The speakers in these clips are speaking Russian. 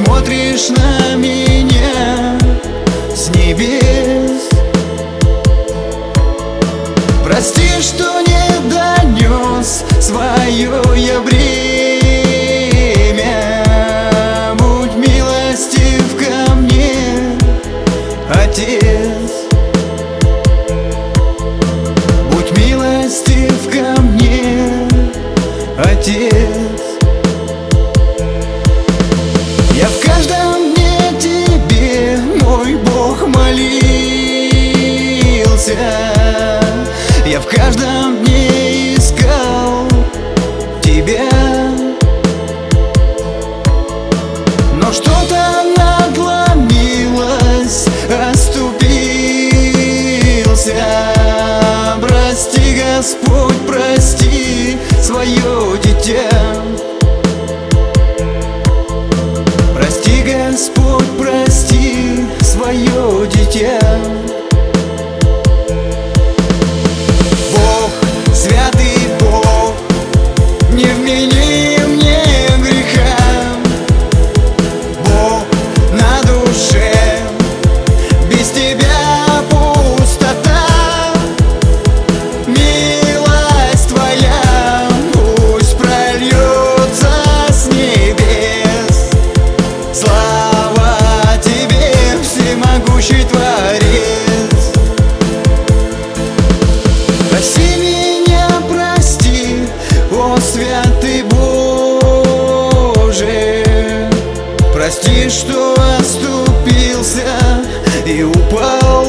смотришь на меня с небес. Прости, что не донес свое я бремя. Будь милостив ко мне, Отец. Будь милостив ко мне, Отец. Я в каждом дне Тебе, мой Бог, молился. Я в каждом дне искал Тебя, но что-то надломилось, оступился. Прости, Господь, прости свое дитя. Прости, Господь, прости свое дитя. Бог, святый Бог, не вмени мне греха. Бог на душе, без Тебя пустота. Милость Твоя пусть прольется с небес. Слава Тебе, всемогущий Творец. Прости меня, прости, о святый Боже. Прости, что оступился и упал.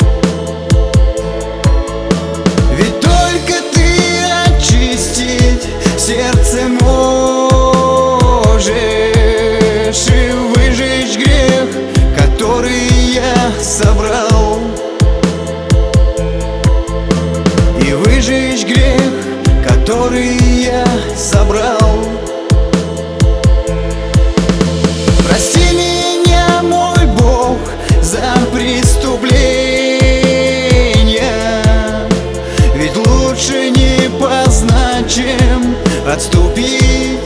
Ведь только Ты очистить сердце можешь и выжечь грех, который я собрал. И выжечь грех, который я собрал. Прости меня, мой Бог, за преступления. Ведь лучше не познать, чем отступить.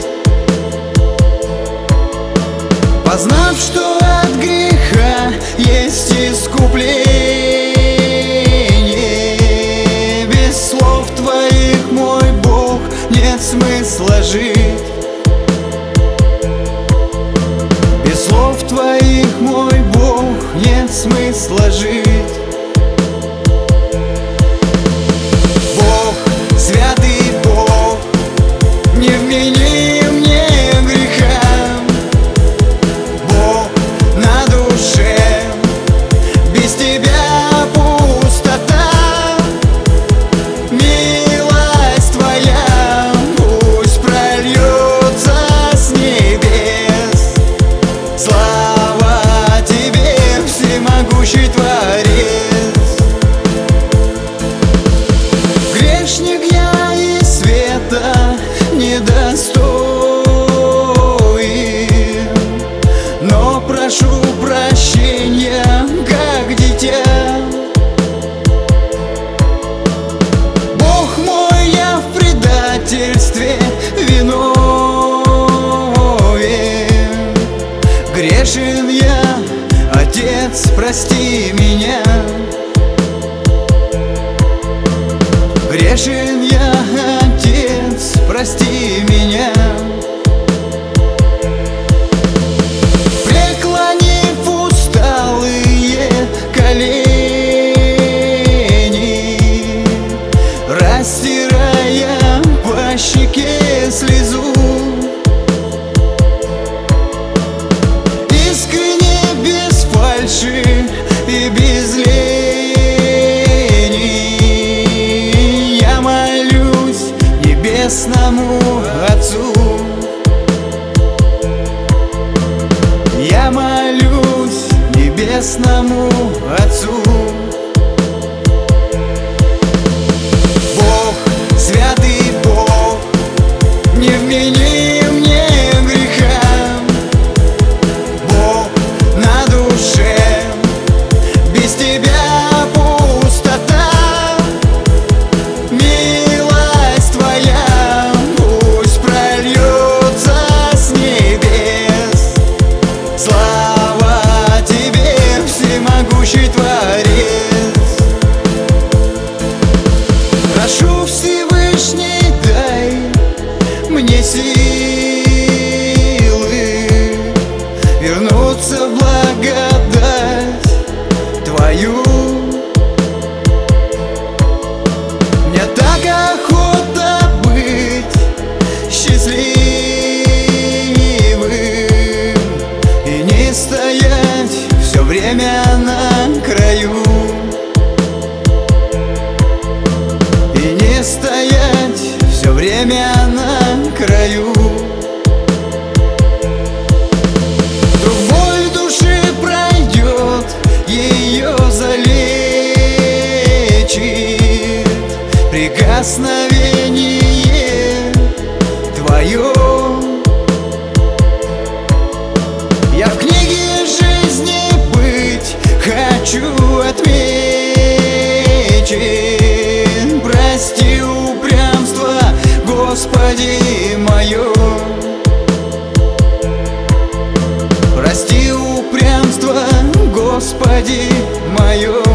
Познав, что от греха есть искупление. Без слов Твоих, мой Бог, нет смысла жить. Без слов Твоих, мой Бог, нет смысла жить. Бог, святый Бог, не вмени мне греха. Бог на душе, без Тебя пустота. Милость Твоя пусть прольется с небес. Слава Тебе, всемогущий Творец. Грешник я и света недостоин, но прошу прощения, как дитя. Бог мой, я в предательстве виновен. Грешен я, Отец, прости меня. Грешен я, Отец, прости меня. Преклонив усталые колени, растирая по щеке слезу, искренне, без фальши и без лени, я молюсь небесному Отцу. Я молюсь небесному Отцу. Бог, святый Бог, не вмени мне греха. Бог на душе, без Тебя пустота. Милость Твоя пусть прольется с небес. всемогущий Творец. Прошу, Всевышний, дай мне силы вернуться в благодать Твою. Мне так охота быть счастливым и не стоять все время на краю, и не стоять все время на краю. Вдруг боль души пройдет, ее залечит прикосновение Твое. Я в книге жизни быть хочу отмечен. Прости упрямство, Господи, мое. Прости упрямство, Господи, мое.